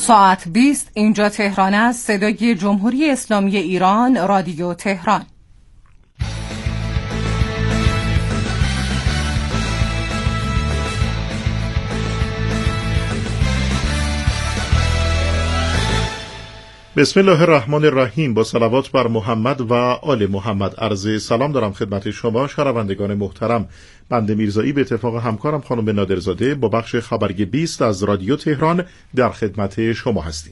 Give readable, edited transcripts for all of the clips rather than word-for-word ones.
ساعت 20 اینجا تهران است. صدای جمهوری اسلامی ایران، رادیو تهران. بسم الله الرحمن الرحیم. با صلوات بر محمد و آل محمد عرض سلام دارم خدمت شما شنوندگان محترم. بنده میرزایی به اتفاق همکارم خانم نادرزاده با بخش خبری 20 از رادیو تهران در خدمت شما هستیم.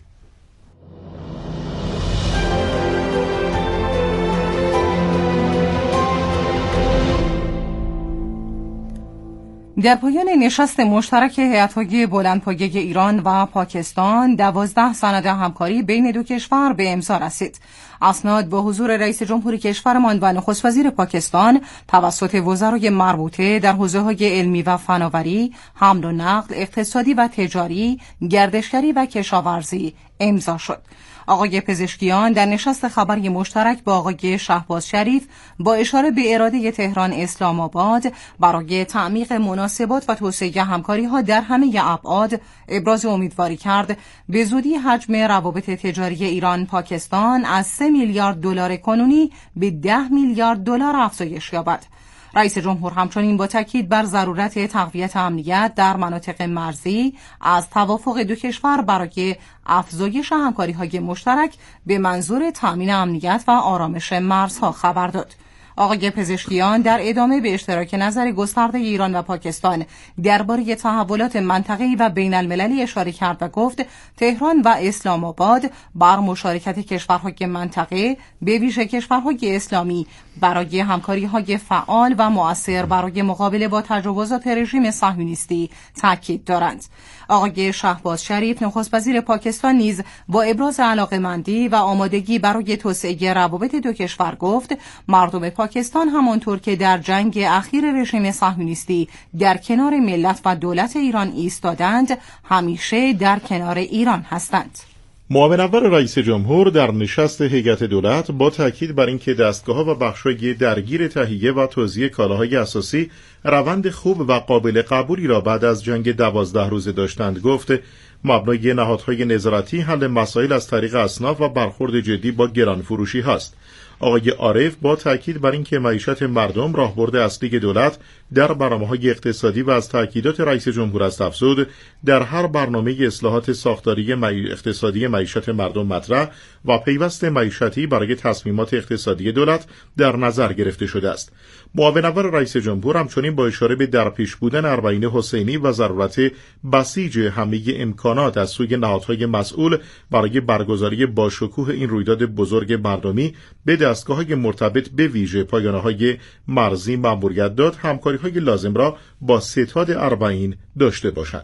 در پایان نشست مشترک هیئت‌های بلندپایه ایران و پاکستان 12 سند همکاری بین دو کشور به امضا رسید. اسناد با حضور رئیس جمهور کشورمان و نخست وزیر پاکستان توسط وزرای مربوطه در حوزه‌های علمی و فناوری، حمل و نقل، اقتصادی و تجاری، گردشگری و کشاورزی امضا شد. آقای پزشکیان در نشست خبری مشترک با آقای شهباز شریف با اشاره به اراده تهران اسلام آباد برای تعمیق مناسبات و توسعه همکاری‌ها در همه ابعاد ابراز امیدواری کرد به زودی حجم روابط تجاری ایران پاکستان از 3 میلیارد دلار کنونی به 10 میلیارد دلار افزایش یابد. رئیس جمهور همچنین با تاکید بر ضرورت تقویت امنیت در مناطق مرزی از توافق دو کشور برای افزایش همکاری‌های مشترک به منظور تأمین امنیت و آرامش مرزها خبر داد. آقای پزشکیان در ادامه به اشتراک نظر گسترده ایران و پاکستان درباره تحولات منطقه‌ای و بین المللی اشاره کرد و گفت تهران و اسلام آباد بر مشارکت کشورهای منطقه به ویژه کشورهای اسلامی برای همکاری‌های فعال و مؤثر برای مقابله با تجاوزات رژیم صهیونیستی تاکید دارند. آقای شهباز شریف نخست وزیر پاکستان نیز با ابراز علاقه‌مندی و آمادگی برای توسعه روابط دو کشور گفت مردم پاکستان همانطور که در جنگ اخیر رژیم صهیونیستی در کنار ملت و دولت ایران ایستادند همیشه در کنار ایران هستند. معاون اول رئیس جمهور در نشست هیئت دولت با تاکید بر اینکه دستگاه‌ها و بخش‌های درگیر تهیه و توزیع کالاهای اساسی روند خوب و قابل قبولی را بعد از جنگ 12 روزه داشتند گفت مبنای نهادهای نظارتی حل مسائل از طریق اصناف و برخورد جدی با گرانفروشی هست. آقای عارف با تاکید بر اینکه معیشت مردم راهبرد اصلی دولت در برنامه‌های اقتصادی و از تاکیدات رئیس جمهور است افزود در هر برنامه اصلاحات ساختاری اقتصادی معیشت مردم مطرح و پیوست معیشتی برای تصمیمات اقتصادی دولت در نظر گرفته شده است. معاون اول رئیس جمهور همچنین با اشاره به درپیش بودن اربعین حسینی و ضرورت بسیج همه امکانات از سوی نهادهای مسئول برای برگزاری باشکوه این رویداد بزرگ مردمی به دستگاه‌های مرتبط به ویژه پایانه‌های مرزی مأموریت داد همکاری‌های لازم را با ستاد اربعین داشته باشند.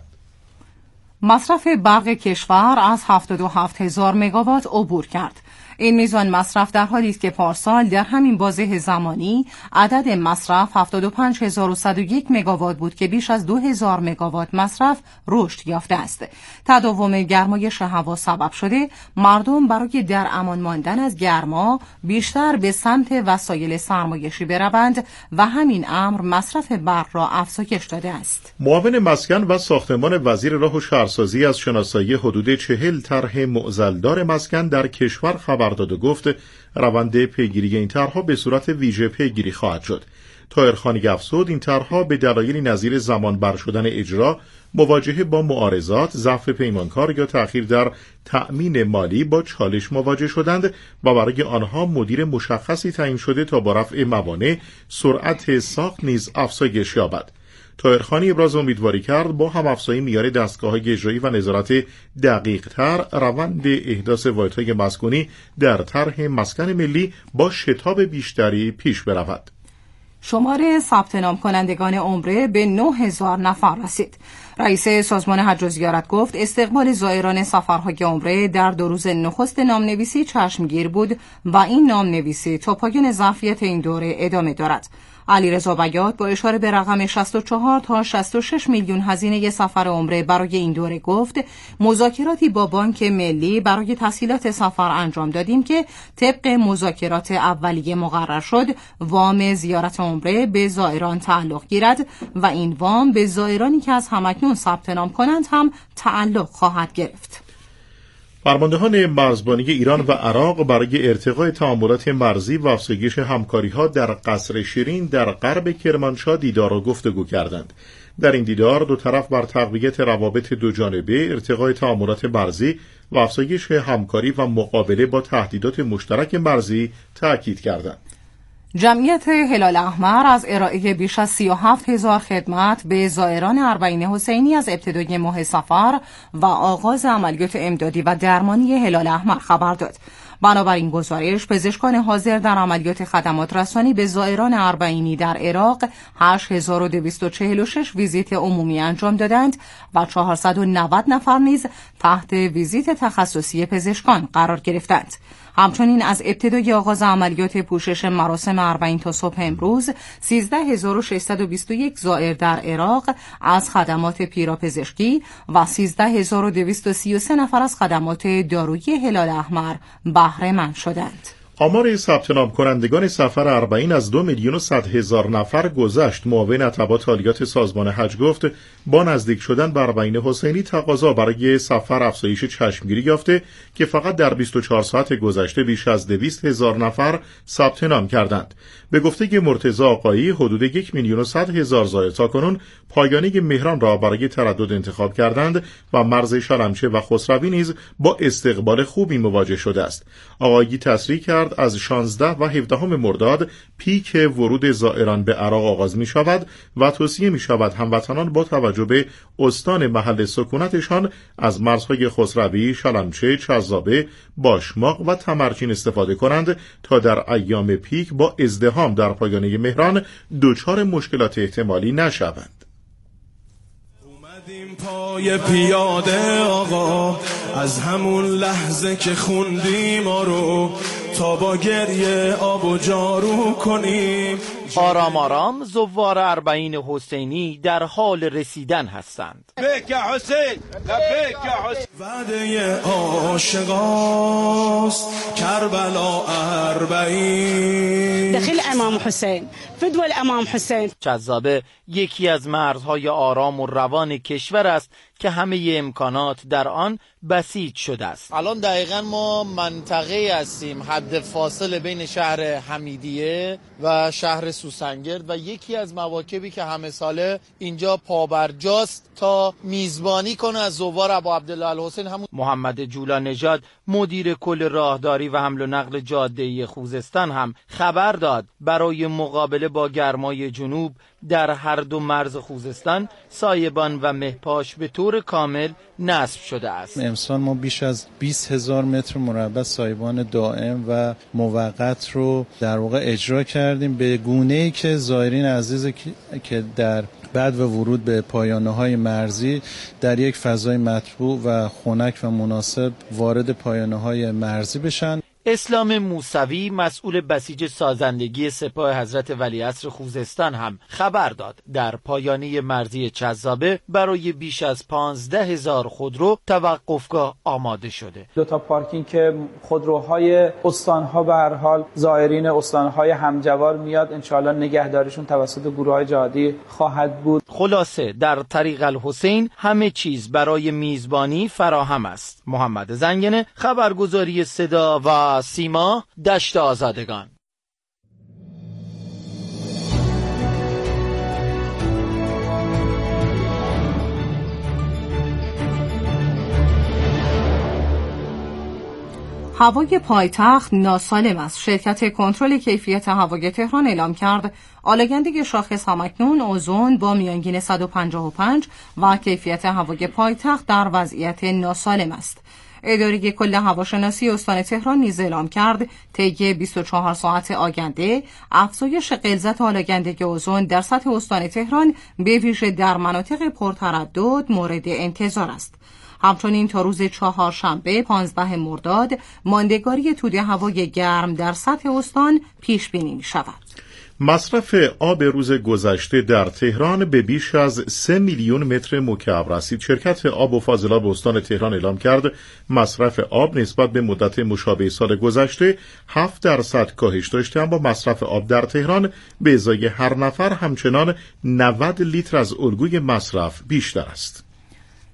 مصرف برق کشور از 77,000 مگاوات عبور کرد. این میزان مصرف در حالی است که پارسال در همین بازه زمانی عدد مصرف 75,101 مگاوات بود که بیش از 2,000 مگاوات مصرف رشد یافته است. تداوم گرمایش هوا سبب شده مردم برای در امان ماندن از گرما بیشتر به سمت وسایل سرمایشی بروند و همین امر مصرف برق را افزایش داده است. معاون مسکن و ساختمان وزیر راه و شهرسازی از شناسایی حدود 40 طرح معضلدار مسکن در کشور خبر داد و گفت روند پیگیری این طرح‌ها به صورت ویژه پیگیری خواهد شد. طاهرخانی افزود این طرح‌ها به دلایلی نظیر زمان بر شدن اجرا، مواجهه با معارضات، ضعف پیمانکار یا تأخیر در تأمین مالی با چالش مواجه شدند و برای آنها مدیر مشخصی تعیین شده تا با رفع موانع سرعت ساخت نیز افزایش یابد. طاهرخانی ابراز امیدواری کرد با هم افزایی معیار دستگاه‌های اجرایی و نظارت دقیق‌تر روند احداث واحدهای مسکونی در طرح مسکن ملی با شتاب بیشتری پیش برود. شمار ثبت نام کنندگان عمره به 9,000 نفر رسید. رئیس سازمان حج و زیارت گفت استقبال زائران سفرهای عمره در 2 روز نخست نامنویسی چشمگیر بود و این نامنویسی تا پایان ظرفیت این دوره ادامه دارد. علیرضا بیات با اشاره به رقم 64 تا 66 میلیون هزینه سفر عمره برای این دوره گفت مذاکراتی با بانک ملی برای تسهیلات سفر انجام دادیم که طبق مذاکرات اولیه مقرر شد وام زیارت عمره به زائران تعلق گیرد و این وام به زائرانی که از همکنون ثبت نام کنند هم تعلق خواهد گرفت. فرماندهان مرزبانی ایران و عراق برای ارتقای تعاملات مرزی و افزایش همکاری‌ها در قصر شیرین در غرب کرمانشاه دیدار و گفتگو کردند. در این دیدار دو طرف بر تقویت روابط دوجانبه، ارتقای تعاملات مرزی و افزایش همکاری و مقابله با تهدیدات مشترک مرزی تأکید کردند. جمعیت هلال احمر از ارائه بیش از 37,000 خدمت به زائران اربعین حسینی از ابتدای ماه صفر و آغاز عملیات امدادی و درمانی هلال احمر خبر داد. بنابراین گزارش، پزشکان حاضر در عملیات خدمات رسانی به زائران اربعینی در عراق 8246 ویزیت عمومی انجام دادند و 490 نفر نیز تحت ویزیت تخصصی پزشکان قرار گرفتند. همچنین از ابتدای آغاز عملیات پوشش مراسم اربعین تا صبح امروز 13621 زائر در عراق از خدمات پیراپزشکی و 13233 نفر از خدمات دارویی هلال احمر بهره مند شدند. آمار ثبت نام کنندگان سفر اربعین از 2,100,000 نفر گذشت. معاون اطباء عالیات سازمان حج گفت با نزدیک شدن به اربعین حسینی تقاضا برای سفر افزایش چشمگیری یافته که فقط در 24 ساعت گذشته بیش از 200,000 نفر ثبت نام کردند. به گفته مرتضی آقایی، حدود 1,100,000 زائر تاکنون پایانه مهران را برای تردد انتخاب کردند و مرز شلمچه و خسروی نیز با استقبال خوبی مواجه شده است. آقایی تصریح کرد از 16 و 17 مرداد پیک ورود زائران به عراق آغاز می شود و توصیه می شود هموطنان با توجه به استان محل سکونتشان از مرزهای خسروی، شلمچه، چذابه، باشماق و تمرچین استفاده کنند تا در ایام پیک با ازدحام در پایانه مهران دچار مشکلات احتمالی نشوند. اومدیم پای پیاده آقا، از همون لحظه که خوندیم ما رو تا با گریه آب و جارو کنیم. آرام آرام زوار اربعین حسینی در حال رسیدن هستند. لبیک یا حسین، لبیک یا حسین. وعده عاشقاست کربلا اربعین. دخل امام حسین، فدوه امام حسین. چذابه یکی از مرزهای آرام و روان کشور است که همه امکانات در آن بسیج شده است. الان دقیقاً ما منطقه هستیم حد فاصله بین شهر حمیدیه و شهر سوسنگرد و یکی از مواکبی که همه ساله اینجا پابرجاست تا میزبانی کنه از زوار ابا عبدالله الحسین. همون محمد جولانژاد مدیر کل راهداری و حمل و نقل جاده خوزستان هم خبر داد برای مقابله با گرمای جنوب در هر دو مرز خوزستان سایبان و مهپاش به طور کامل نصب شده است. امسال ما بیش از 20,000 متر مربع سایبان دائم و موقت رو در واقع اجرا کردیم به گونه‌ای که زائرین عزیز که در بعد و ورود به پایانه‌های مرزی در یک فضای مطبوع و خنک و مناسب وارد پایانه‌های مرزی بشن. اسلام موسوی مسئول بسیج سازندگی سپاه حضرت ولیعصر خوزستان هم خبر داد در پایانه مرزی چذابه برای بیش از 15,000 خودرو توقفگاه آماده شده. 2 تا پارکینگ که خودروهای استانها به هر حال زائرین استانهای همجوار میاد، انشاءالله نگهداریشون توسط گروه‌های جهادی خواهد بود. خلاصه در طریق الحسین همه چیز برای میزبانی فراهم است. محمد زنگنه، خبرگزاری صدا و سیما، دشت آزادگان. هوای پایتخت ناسالم است. شرکت کنترل کیفیت هوای تهران اعلام کرد آلاگندگی شاخص همکنون اوزون با میانگین 155 و کیفیت هوای پایتخت در وضعیت ناسالم است. اداره کل هواشناسی استان تهران نیز اعلام کرد طی 24 ساعت آینده افزایش غلظت آلاگندگی اوزون در سطح استان تهران به ویژه در مناطق پرتردد مورد انتظار است. همچنین تا روز چهارشنبه 15 مرداد ماندگاری توده هوای گرم در سطح استان پیش بینی می شود. مصرف آب روز گذشته در تهران به بیش از 3 میلیون متر مکعب رسید. شرکت آب و فاضلاب استان تهران اعلام کرد مصرف آب نسبت به مدت مشابه سال گذشته 7% کاهش داشته، اما مصرف آب در تهران به ازای هر نفر همچنان 90 لیتر از الگوی مصرف بیشتر است.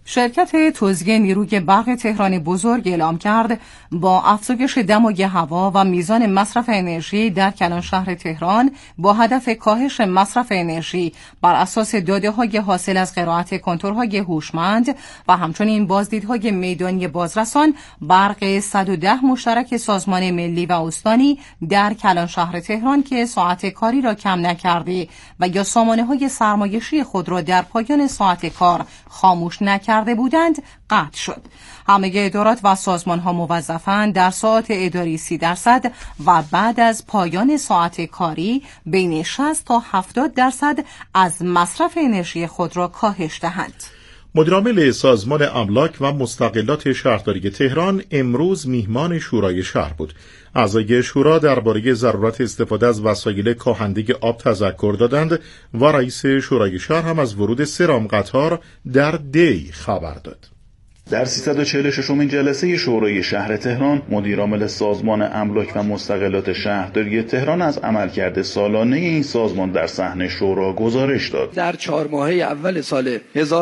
شرکت توزیع نیروی برق تهران بزرگ اعلام کرد با افزایش دمای هوا و میزان مصرف انرژی در کلان شهر تهران با هدف کاهش مصرف انرژی بر اساس داده‌های حاصل از قرائت کنتورهای هوشمند و همچنین بازدیدهای میدانی بازرسان برق 110 مشترک سازمان ملی و استانی در کلان شهر تهران که ساعت کاری را کم نکرده و یا سامانه‌های سرمایشی خود را در پایان ساعت کار خاموش نکرده بودند قطع شد. همه ادارات و سازمان‌ها موظفند در ساعات اداری 30% و بعد از پایان ساعت کاری بین 60 تا 70% از مصرف انرژی خود را کاهش دهند. مدیرعامل سازمان املاک و مستغلات شهرداری تهران امروز میهمان شورای شهر بود. اعضای شورا درباره ضرورت استفاده از وسایل کاهنده آب تذکر دادند و رئیس شورای شهر هم از ورود 3 رام قطار در دی خبر داد. در 346مین جلسه شورای شهر تهران مدیرعامل سازمان املاک و مستغلات شهرداری تهران از عملکرد سالانه این سازمان در صحن شورا گزارش داد. در 4 ماهه اول سال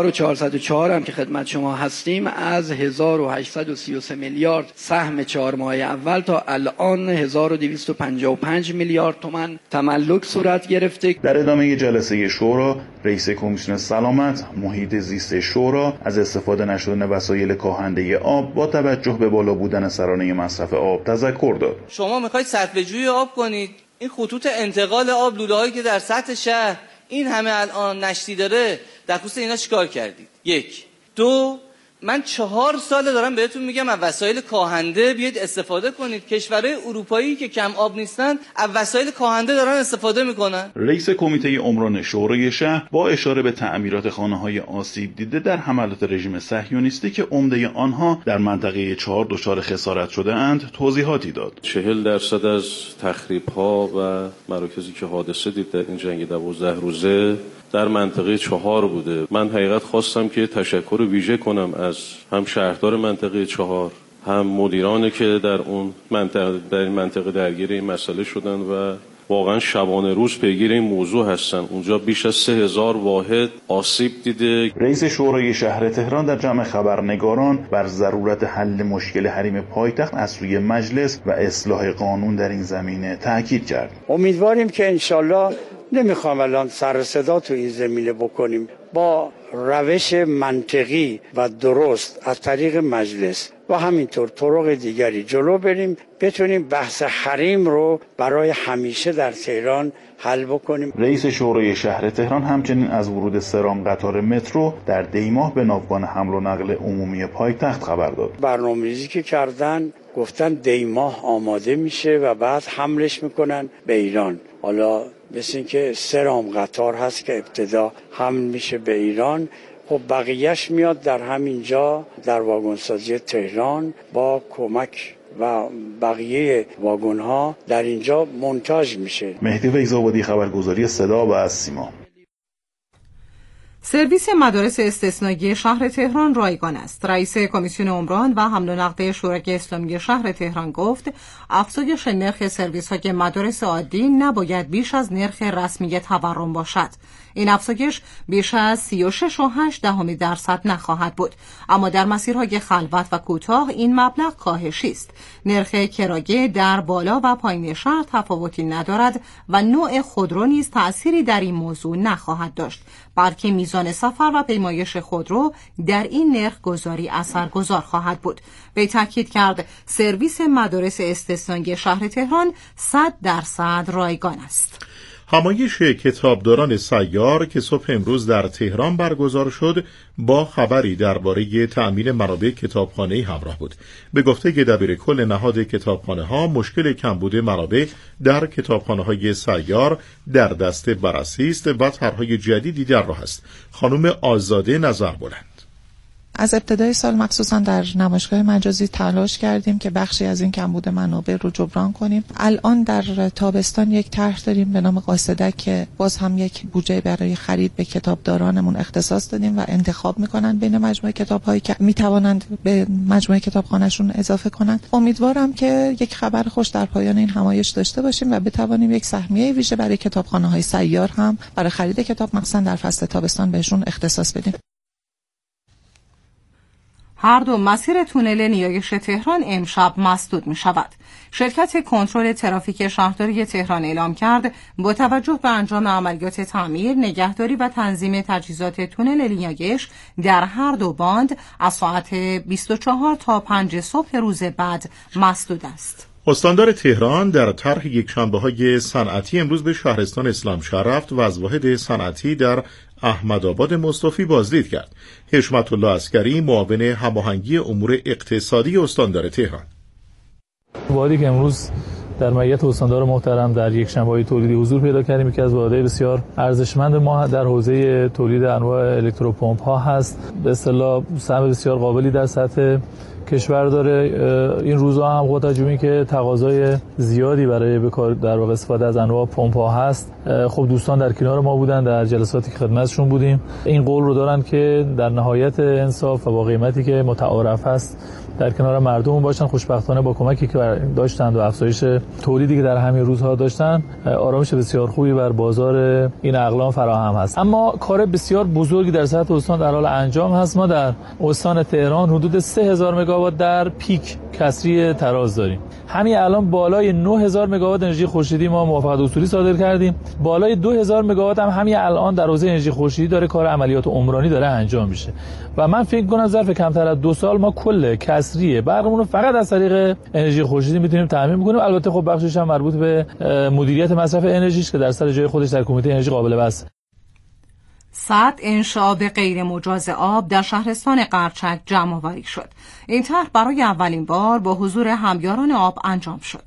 1404 هم که خدمت شما هستیم از 1833 میلیارد سهم 4 ماهه اول تا الان 1255 میلیارد تومان تملک صورت گرفته. در ادامه جلسه شورا رئیس کمیسیون سلامت محیط زیست شورا از استفاده نشدن وسایل کاهنده آب با توجه به بالا بودن سرانه مصرف آب تذکر داد. شما میخواید صرفه‌جویی آب کنید، این خطوط انتقال آب لوله‌هایی که در سطح شهر این همه الان نشتی داره، در خصوص اینا چیکار کردید؟ 1 2 من 4 ساله دارم بهتون میگم از وسایل کاهنده بیاید استفاده کنید. کشورهای اروپایی که کم آب نیستن از وسایل کاهنده دارن استفاده میکنن. رئیس کمیته عمران شورای شهر با اشاره به تعمیرات خانه‌های آسیب دیده در حملات رژیم صهیونیستی که عمده آنها در منطقه 4 دچار خسارت شده اند توضیحاتی داد. 40% از تخریب‌ها و مراکزی که حادثه دید در این جنگ 12 روزه در منطقه 4 بوده. من حقیقت خواستم که تشکر ویژه کنم از هم شهردار منطقه 4 هم مدیرانی که در اون منطقه درگیر این مسئله شدن و واقعا شبانه روز پیگیر این موضوع هستن. اونجا بیش از 3000 واحد آسیب دیده. رئیس شورای شهر تهران در جمع خبرنگاران بر ضرورت حل مشکل حریم پایتخت از سوی مجلس و اصلاح قانون در این زمینه تاکید کرد. امیدواریم که انشالله نمیخوام الان سر صدا تو این زمینه بکنیم، با روش منطقی و درست از طریق مجلس و همینطور طرق دیگری جلو بریم، بتونیم بحث حریم رو برای همیشه در تهران حل بکنیم. رئیس شورای شهر تهران همچنین از ورود 3 رام قطار مترو در دیماه به ناوگان حمل و نقل عمومی پایتخت خبر داد. برنامه‌ریزی که کردن گفتن دیماه آماده میشه و بعد حملش میکنن به ایران. حالا مثل که 3 رام قطار هست که ابتدا حمل میشه به ایران، خب بقیهش میاد در همینجا در واگنسازی تهران با کمک و بقیه واگن ها در اینجا مونتاژ میشه. مهدی ویزآبادی، خبرگزاری صدا و سیما. سرویس مدارس استثنایی شهر تهران رایگان است. رئیس کمیسیون عمران و حمل و نقل شورای اسلامی شهر تهران گفت افزایش نرخ سرویس‌های مدارس عادی نباید بیش از نرخ رسمی تورم باشد. این افزایش بیش از 36.8% نخواهد بود، اما در مسیرهای خلوت و کوتاه این مبلغ کاهشی است. نرخ کرایه در بالا و پایین شهر تفاوتی ندارد و نوع خودرو نیز تأثیری در این موضوع نخواهد داشت، بلکه میزان سفر و پیمایش خودرو در این نرخ گذاری اثرگذار خواهد بود. به تاکید کرد سرویس مدارس استثنایی شهر تهران 100% رایگان است. همایش کتابداران سیار که صبح امروز در تهران برگزار شد با خبری درباره تأمین منابع کتابخانه‌ای همراه بود. به گفته دبیرکل نهاد کتابخانه‌ها مشکل کمبود منابع در کتابخانه‌های سیار در دست بررسی است و طرح‌های جدیدی در راه است. خانم آزاده نظر بلند: از ابتدای سال مخصوصا در نمایشگاه مجازی تلاش کردیم که بخشی از این کمبود منابع رو جبران کنیم. الان در تابستان یک طرح داریم به نام قاصدک که باز هم یک بودجه برای خرید به کتابدارانمون اختصاص دادیم و انتخاب میکنن بین مجموعه کتاب‌هایی که میتوانند به مجموعه کتابخانه‌شون اضافه کنند. امیدوارم که یک خبر خوش در پایان این همایش داشته باشیم و بتوانیم یک سهمیه ویژه برای کتابخانه‌های سیار هم برای خرید کتاب مخصوصا در فصل تابستان بهشون اختصاص بدیم. هر دو مسیر تونل نیایش تهران امشب مسدود می شود. شرکت کنترل ترافیک شهرداری تهران اعلام کرد با توجه به انجام عملیات تعمیر، نگهداری و تنظیم تجهیزات تونل نیایش در هر دو باند از ساعت 24 تا 5 صبح روز بعد مسدود است. استاندار تهران در طرح یکشنبه‌های صنعتی امروز به شهرستان اسلامشهر رفت و از واحد صنعتی در احمدآباد مصطفی بازدید کرد. حشمت الله عسکری، معاون هماهنگی امور اقتصادی استاندار تهران: واحدی که امروز در معیت استاندار محترم در یکشنبه‌های تولیدی حضور پیدا کردیم که از واحدهای بسیار ارزشمند ما در حوزه تولید انواع الکتروپمپ ها هست. به اصطلاح سهم بسیار قابلی در سطح کشور داره. این روزها هم خود تجربی که تقاضای زیادی برای به کار در واقع استفاده از انواع پمپ ها هست. خب دوستان در کنار ما بودن، در جلساتی که خدمتشون بودیم این قول رو دارن که در نهایت انصاف و با قیمتی که متعارف هست در کنار مردم باشن. خوشبختانه با کمکی که داشتند و افزایش تولیدی که در همین روزها داشتن، آرامش بسیار خوبی بر بازار این اقلام فراهم هست. اما کار بسیار بزرگی در سطح استان در حال انجام هست. ما در استان تهران حدود 3000 مگاوات در پیک کسری تراز داریم. همین الان بالای 9000 مگاوات انرژی خورشیدی ما موافقت اصولی صادر کردیم. بالای 2000 مگاوات هم همین الان در حوزه انرژی خورشیدی داره کار عملیات عمرانی داره انجام میشه. و من فکر کنم ظرف کمتر از 2 سال ما کل کسری برقمون رو فقط از طریق انرژی خورشیدی میتونیم تامین کنیم. البته خب بخشش هم مربوط به مدیریت مصرف انرژیش که در سر جای خودش در کمیته انرژی قابل بحث. سد انشعاب غیر مجاز آب در شهرستان قرچک جمع‌آوری شد. این طرح برای اولین بار با حضور همیاران آب انجام شد.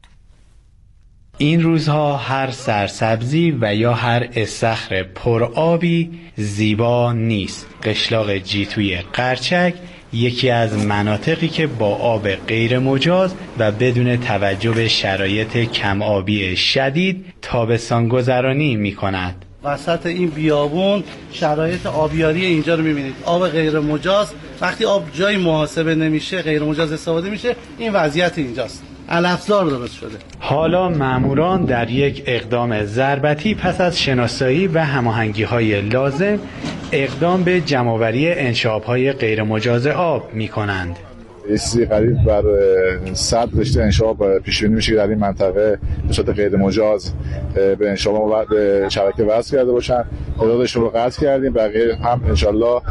این روزها هر سرسبزی و یا هر استخر پرآبی زیبا نیست. قشلاق جیتوی قرچک یکی از مناطقی که با آب غیر مجاز و بدون توجه به شرایط کم آبی شدید تابستان گذرانی می کند. وسط این بیابون شرایط آبیاری اینجا رو می‌بینید. آب غیر مجاز، وقتی آب جای محاسبه نمیشه غیر مجاز استفاده میشه، این وضعیت اینجاست. علفزار درست شده. حالا ماموران در یک اقدام ضربتی پس از شناسایی و هماهنگی‌های لازم اقدام به جمع‌آوری انشعاب‌های غیر مجاز آب می‌کنند. چیزی قریب بر 100 رشته انشعاب پیش بینی میشه که در این منطقه به صورت غیر مجاز به انشعاب به شبکه وصل کرده باشن. تعدادشون رو قطع کردیم. بقیه هم انشالله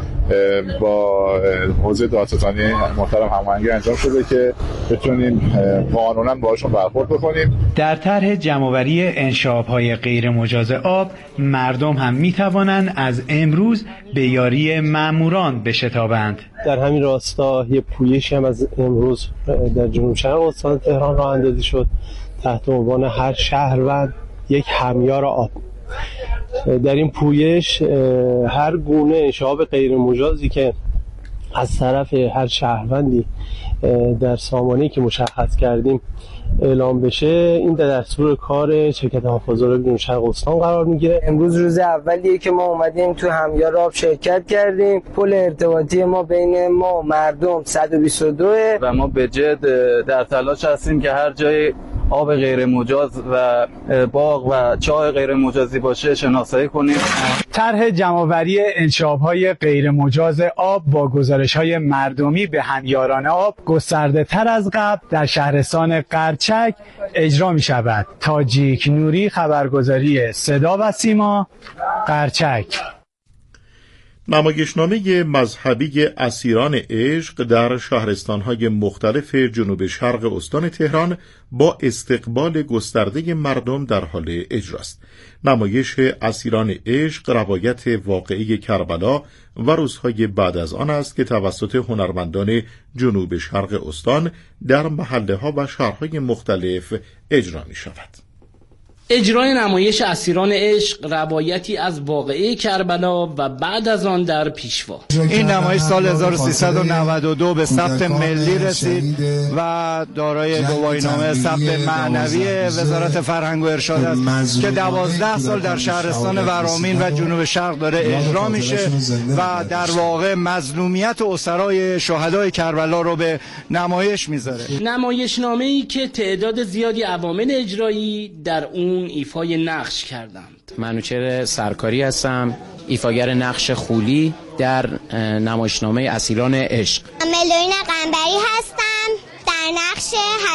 با حوزه دادستانی محترم هماهنگی انجام شده که بتونیم قانونا باهاشون برخورد بکنیم. در طرح جمع‌آوری انشعاب‌های غیر مجاز آب مردم هم میتوانند از امروز به یاری ماموران بشتابند. در همین راستا یه پویشی هم از امروز در جنوب شرق استان تهران راه اندازی شد تحت عنوان هر شهروند یک همیار آب. در این پویش هر گونه انشعاب غیر مجازی که از طرف هر شهروندی در سامانه‌ای که مشخص کردیم اعلام بشه، این در دستور کار شرکت حافظ آب جنوب شرق استان قرار میگیره. امروز روز اولیه که ما اومدیم تو همیار آب شرکت کردیم. پل ارتباطی ما بین ما و مردم 122 و ما به جد در تلاش هستیم که هر جای آب غیر مجاز و باغ و چاه غیر مجازی باشه شناسایی کنیم. طرح جمع‌آوری انشعاب‌های غیر مجاز آب با گزارش‌های مردمی به همیاران آب گسترده‌تر از قبل در شهرستان قرچک اجرا می‌شود. تاجیک نوری، خبرگزاری صدا و سیما، قرچک. نمایشنامه مذهبی اسیران عشق در شهرستان‌های مختلف جنوب شرق استان تهران با استقبال گسترده مردم در حال اجراست. نمایش اسیران عشق روایت واقعی کربلا و روزهای بعد از آن است که توسط هنرمندان جنوب شرق استان در محله‌ها و شهرهای مختلف اجرا می‌شود. اجرای نمایش اسیران عشق روایتی از واقعه کربلا و بعد از آن در پیشوا. این نمایش سال 1392 به ثبت ملی رسید و دارای گواهینامه ثبت معنوی وزارت فرهنگ و ارشاد است که 12 سال در شهرستان ورامین و جنوب شرق داره اجرا میشه و در واقع مظلومیت اسرای شهدای کربلا رو به نمایش میذاره. نمایشنامه‌ای که تعداد زیادی عوامل اجرایی در اون ایفای نقش کردند. منوچهر سرکاری هستم، ایفاگر نقش خولی در نمایشنامه اسیران عشق. ملودی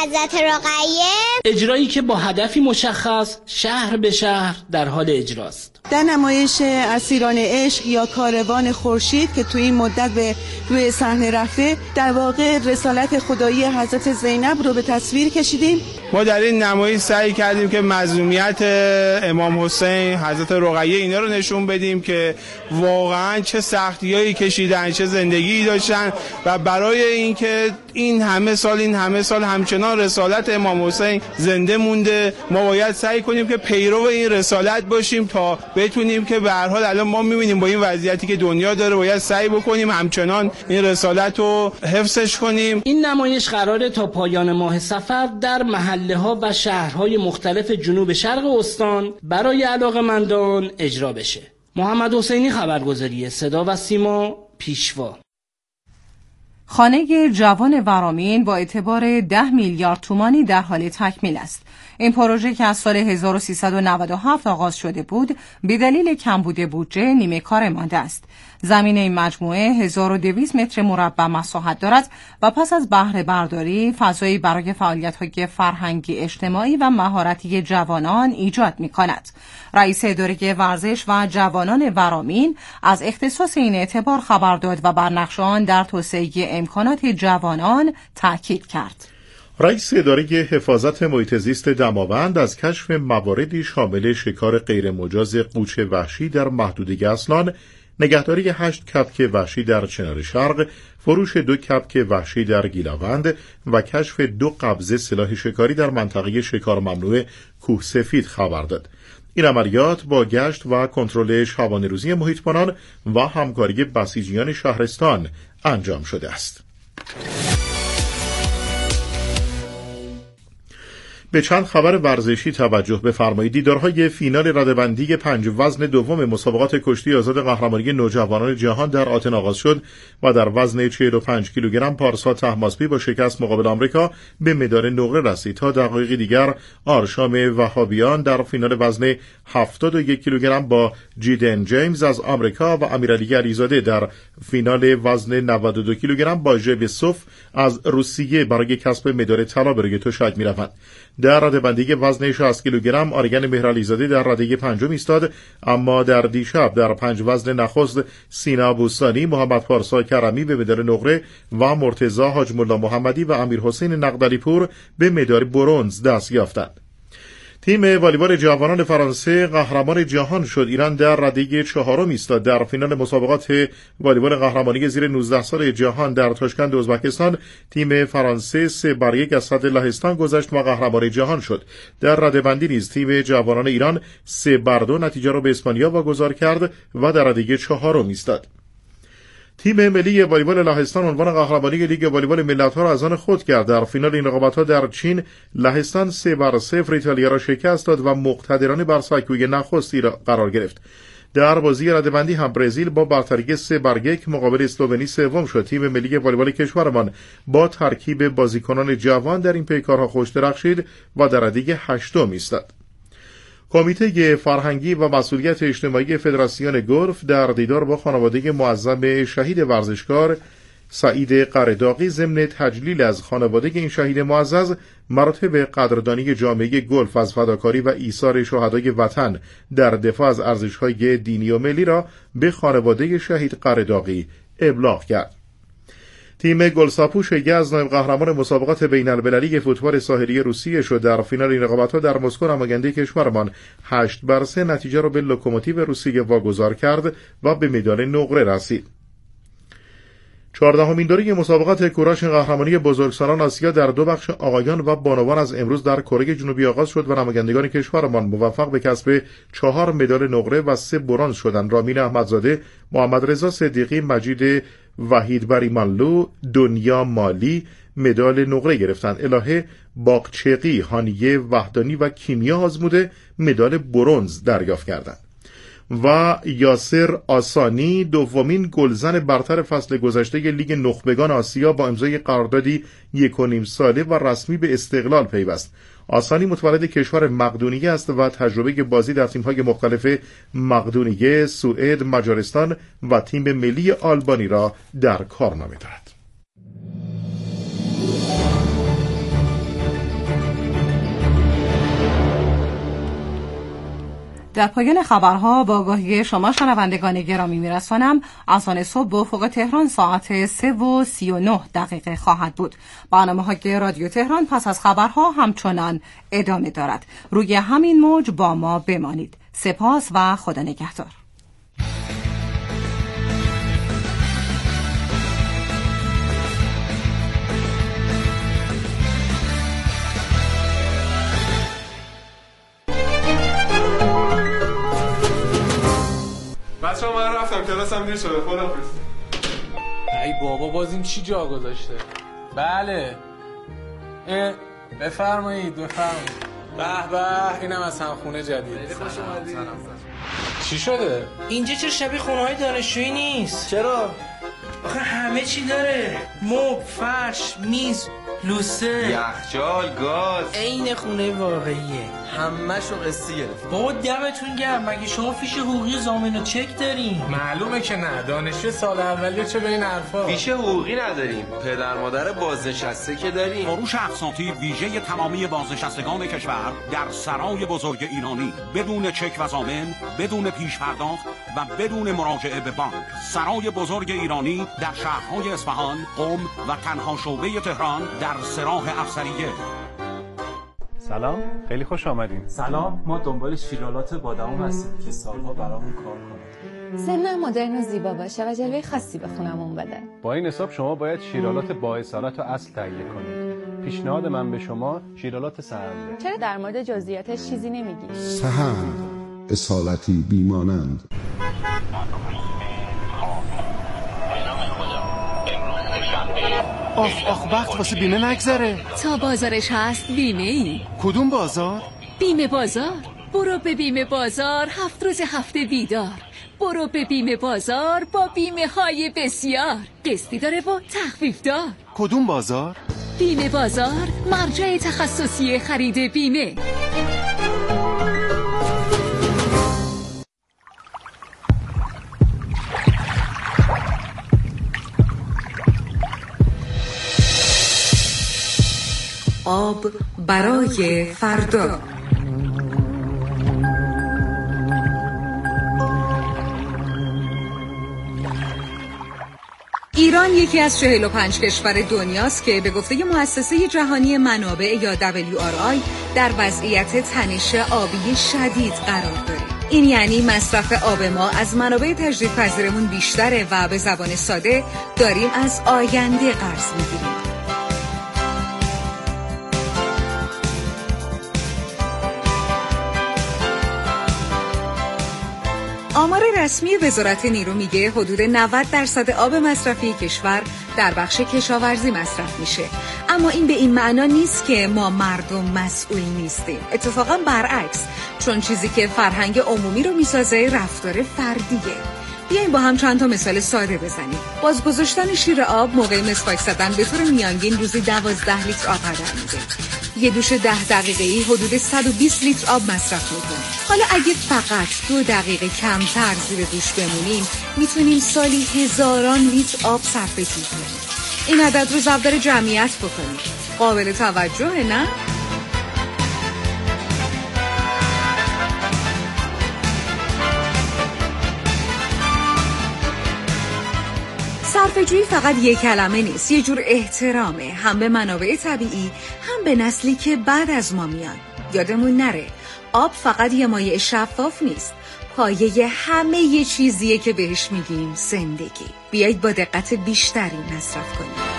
حضرت رقیه، اجرایی که با هدفی مشخص شهر به شهر در حال اجراست. در نمایش اسیران عشق یا کاروان خورشید که توی این مدت به روی صحنه رفته، در واقع رسالت خدایی حضرت زینب رو به تصویر کشیدیم. ما در این نمایش سعی کردیم که مظلومیت امام حسین، حضرت رقیه اینا رو نشون بدیم که واقعا چه سختیایی کشیدن، چه زندگی داشتن و برای اینکه این همه سال همچنان رسالت امام حسین زنده مونده، ما باید سعی کنیم که پیرو این رسالت باشیم تا بتونیم که به هر حال الان ما می‌بینیم با این وضعیتی که دنیا داره باید سعی بکنیم همچنان این رسالت رو حفظش کنیم. این نمایش قراره تا پایان ماه صفر در محله‌ها و شهرهای مختلف جنوب شرق استان برای علاقه‌مندان اجرا بشه. محمد حسینی، خبرگزاری صدا و سیما، پیشوا. خانه جوان ورامین با اعتبار 10 میلیارد تومانی در حال تکمیل است. این پروژه که از سال 1397 آغاز شده بود، به دلیل کمبود بودجه نیمه کار مانده است. زمین این مجموعه 1200 متر مربع مساحت دارد و پس از بهره برداری فضایی برای فعالیت‌های فرهنگی، اجتماعی و مهارتی جوانان ایجاد می‌کند. رئیس اداره ورزش و جوانان ورامین از اختصاص این اعتبار خبر داد و بر نقش آن در توسعه امکانات جوانان تاکید کرد. رئیس اداره حفاظت محیط زیست دماوند از کشف مواردی شامل شکار غیرمجاز قوچ وحشی در محدوده اصلان، نگهداری 8 کبک وحشی در چنار شرق، فروش 2 کبک وحشی در گیلاوند و کشف 2 قبضه سلاح شکاری در منطقه شکار ممنوع کوه سفید خبر داد. این عملیات با گشت و کنترل شبانه‌روزی محیط‌بانان و همکاری بسیجیان شهرستان انجام شده است. به چند خبر ورزشی توجه بفرمایید. دیدارهای فینال رده‌بندی 5 وزن دوم مسابقات کشتی آزاد قهرمانی نوجوانان جهان در آتن آغاز شد و در وزن 45 کیلوگرم پارسا طهماسبی با شکست مقابل آمریکا به مدال نقره رسید. تا دقایقی دیگر آرشام وهابیان در فینال وزن 71 کیلوگرم با جیدن جیمز از آمریکا و امیرعلی علیزاده در فینال وزن 92 کیلوگرم با ژبسوف از روسیه برای کسب مدال طلا به روی تشک می‌روند. در رده‌بندی وزن 60 کیلوگرم آریان مهرعلیزاده در رده پنجم ایستاد، اما در دیشب در 5 وزن نخست سینا بوستانی، محمد پارسا کرمی به مدال نقره و مرتضی حاج ملا محمدی و امیر حسین نقدلی پور به مدال برنز دست یافتند. تیم والیبال جوانان فرانسه قهرمان جهان شد. ایران در رده 4 ایستاد. در فینال مسابقات والیبال قهرمانی زیر 19 سال جهان در تاشکند ازبکستان تیم فرانسه 3-1 از صدر لهستان گذشت و قهرمان جهان شد. در رده‌بندی نیز تیم جوانان ایران 3-2 نتیجه را به اسپانیا واگذار کرد و در رده 4 ایستاد. تیم ملی والیبال لهستان عنوان قهرمانی لیگ والیبال ملت‌ها را از آن خود کرد. در فینال این رقابت‌ها در چین لهستان 3-0 ایتالیا را شکست داد و مقتدرانه بر سکوی نخستی را قرار گرفت. در بازی رده‌بندی هم برزیل با برتری 3-1 مقابل اسلوونی سوم شد. تیم ملی والیبال کشورمان با ترکیب بازیکنان جوان در این پیکارها خوش درخشید و در رده 8 ایستاد. کمیته فرهنگی و مسئولیت اجتماعی فدراسیون گلف در دیدار با خانواده معظم شهید ورزشکار سعید قرداغی ضمن تجلیل از خانواده این شهید معزز مراتب قدردانی جامعه گلف از فداکاری و ایثار شهدای وطن در دفاع از ارزش‌های دینی و ملی را به خانواده شهید قرداغی ابلاغ کرد. تیم گلساپوش یزد نایب قهرمان مسابقات بین‌المللی فوتبال ساحلی روسیه شد. در فینال این رقابت‌ها در مسکو نماینده کشورمان 8-3 نتیجه را به لوکوموتیو روسیه واگذار کرد و به مدال نقره رسید. 14مین دوره مسابقات کوراش قهرمانی بزرگسالان آسیا در 2 بخش آقایان و بانوان از امروز در کره جنوبی آغاز شد و نمایندگان کشورمان موفق به کسب 4 مدال نقره و 3 برنز شدند. رامین احمدزاده، محمد رضا صدیقی، مجید وحید بریمانلو، دنیا مالی مدال نقره گرفتند. الهه باقچقی، هانیه وحدانی و کیمیا آزموده مدال برنز دریافت کردند. و یاسر آسانی دومین گلزن برتر فصل گذشته لیگ نخبگان آسیا با امضای قراردادی 1.5 ساله و رسمی به استقلال پیوست. آسانی متولد کشور مقدونیه است و تجربه بازی در تیم‌های مختلف مقدونیه، سوئد، مجارستان و تیم ملی آلبانی را در کارنامه دارد. در پایان خبرها با آگاهی شما شنوندگان گرامی میرسانم از آن صبح به افق تهران ساعت 3:39 خواهد بود. برنامه‌های رادیو تهران پس از خبرها همچنان ادامه دارد. روی همین موج با ما بمانید. سپاس و خدا نگهدار. بچه‌ها من رفتم کلاسم دیر شده. خداحافظ. ای بابا باز این چی جا گذاشته؟ بله. بفرمایید. به به اینم از همخونه جدید. خوش اومدید. چی شده؟ اینجا چه شبیه خونه‌های دانشجویی نیست؟ چرا؟ آخه همه چی داره. مبل، فرش، میز، لوسه، یخچال، گاز. عین خونه واقعیه. همه‌شو قسطی گرفت. بابا دمتون گرم. مگه شما فیش حقوقی ضامن و چک دارین؟ معلومه که نه. دانشجو سال اولیه چه به این حرفا؟ فیش حقوقی نداریم. پدر مادر بازنشسته که داریم. فروش اقساطی ویژه تمامی بازنشستگان کشور در سرای بزرگ ایرانی بدون چک و ضامن، بدون پیش پرداخت و بدون مراجعه به بانک. سرای بزرگ ایرانی در شهرهای اصفهان، قم و تنها شعبه تهران در سراح افسریه. سلام، خیلی خوش آمدین. سلام، ما دنبال شیرالات بادام هستیم که سالها برامون کار کنه. سن مدرن و زیبا باشه و جلوه خاصی به خونمون بده. با این حساب شما باید شیرالات با اصالت و اصل تهیه کنید. پیشنهاد من به شما شیرالات سهنده. چرا در مورد جزئیاتش چیزی نمیگی؟ سهند، اصالتی بیمانند. آخ وقت واسه بیمه نگذره. تا بازارش هست بیمه ای. کدوم بازار؟ بیمه بازار. برو به بیمه بازار 7 روز هفته بیدار. برو به بیمه بازار با بیمه های بسیار. قسطی داره و تخفیف دار. کدوم بازار؟ بیمه بازار، مرجع تخصصی خرید بیمه. آب برای فردا. ایران یکی از 45 کشور دنیاست که به گفته مؤسسه جهانی منابع یا WRI در وضعیت تنش آبی شدید قرار داره. این یعنی مصرف آب ما از منابع تجدیدپذیرمون بیشتره و به زبان ساده داریم از آینده قرض میگیریم. آمار رسمی وزارت نیرو میگه حدود 90% آب مصرفی کشور در بخش کشاورزی مصرف میشه. اما این به این معنا نیست که ما مردم مسئول نیستیم. اتفاقا برعکس، چون چیزی که فرهنگ عمومی رو میسازه رفتار فردیه. بیایم با هم چند تا مثال ساده بزنیم. بازگذاشتن شیر آب موقع مسواک زدن به طور میانگین روزی 12 لیتر آب هدر میده. یه دوش 10 دقیقه‌ای حدود 120 لیتر آب مصرف میکنه. حالا اگه فقط 2 دقیقه کمتر زیر دوش بمونیم میتونیم سالی هزاران لیتر آب صرفه کنیم. این عدد رو ضرب در جمعیت بکنیم. قابل توجهه نه؟ صرفه‌جویی فقط یک کلمه نیست، یه جور احترامه، هم به منابع طبیعی هم به نسلی که بعد از ما میان. یادمون نره آب فقط یه مایع شفاف نیست، پایه همه یه چیزیه که بهش میگیم زندگی. بیایید با دقت بیشتری مصرف کنیم.